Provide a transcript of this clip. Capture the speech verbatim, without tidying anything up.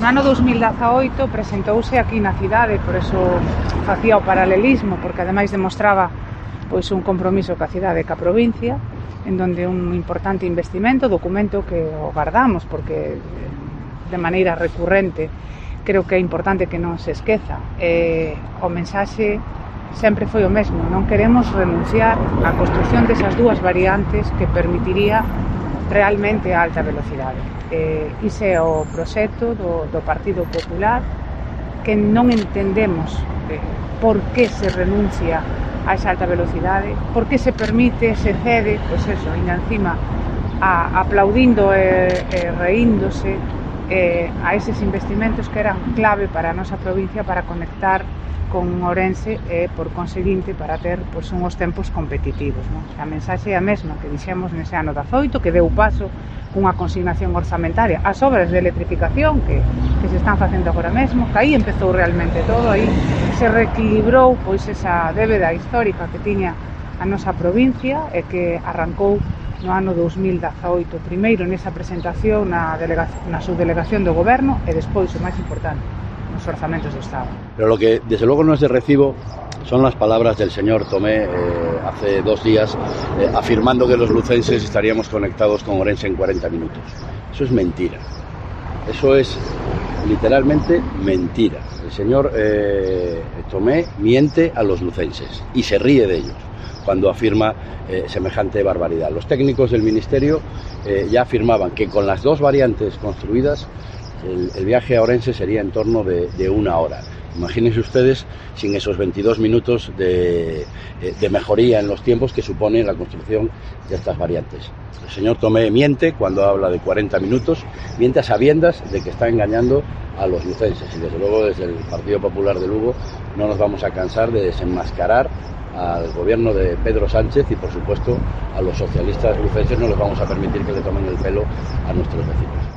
No ano dous mil dezaoito presentouse aquí na cidade, por eso facía o paralelismo, porque ademais demostraba pois un compromiso ca cidade e ca provincia, en donde un importante investimento, documento que o guardamos, porque de maneira recurrente creo que é importante que non se esqueza. Eh, o mensaxe sempre foi o mesmo, non queremos renunciar á construción desas dúas variantes que permitiría realmente a alta velocidade. Eh, ise é o proxecto do, do Partido Popular, que non entendemos eh, por que se renuncia a esa alta velocidade, por que se permite, se cede, pois eso, ainda encima a, aplaudindo e, e reíndose eh, a eses investimentos que eran clave para a nosa provincia para conectar con Ourense e, por conseguinte, para ter pois, unhos tempos competitivos. Non? A mensaxe é a mesma que dixemos nese ano dezaoito, que deu paso cunha consignación orzamentaria as obras de electrificación que, que se están facendo agora mesmo, que aí empezou realmente todo, aí se reequilibrou pois esa débeda histórica que tiña a nosa provincia e que arrancou no ano dous mil dezaoito, primeiro nesa presentación na, na subdelegación do Goberno e despois, o máis importante, nos orzamentos do Estado. Pero lo que desde luego no es de recibo son las palabras del señor Tomé eh, hace dos días eh, afirmando que los lucenses estaríamos conectados con Ourense en cuarenta minutos. Eso es mentira. Eso es literalmente mentira. El señor eh, Tomé miente a los lucenses y se ríe de ellos cuando afirma eh, semejante barbaridad. Los técnicos del Ministerio eh, ya afirmaban que con las dos variantes construidas el, el viaje a Ourense sería en torno de, de una hora. Imagínense ustedes sin esos veintidós minutos de, de mejoría en los tiempos que supone la construcción de estas variantes. El señor Tomé miente cuando habla de cuarenta minutos, miente a sabiendas de que está engañando a los lucenses. Y desde luego desde el Partido Popular de Lugo no nos vamos a cansar de desenmascarar al gobierno de Pedro Sánchez y, por supuesto, a los socialistas lucenses no les vamos a permitir que le tomen el pelo a nuestros vecinos.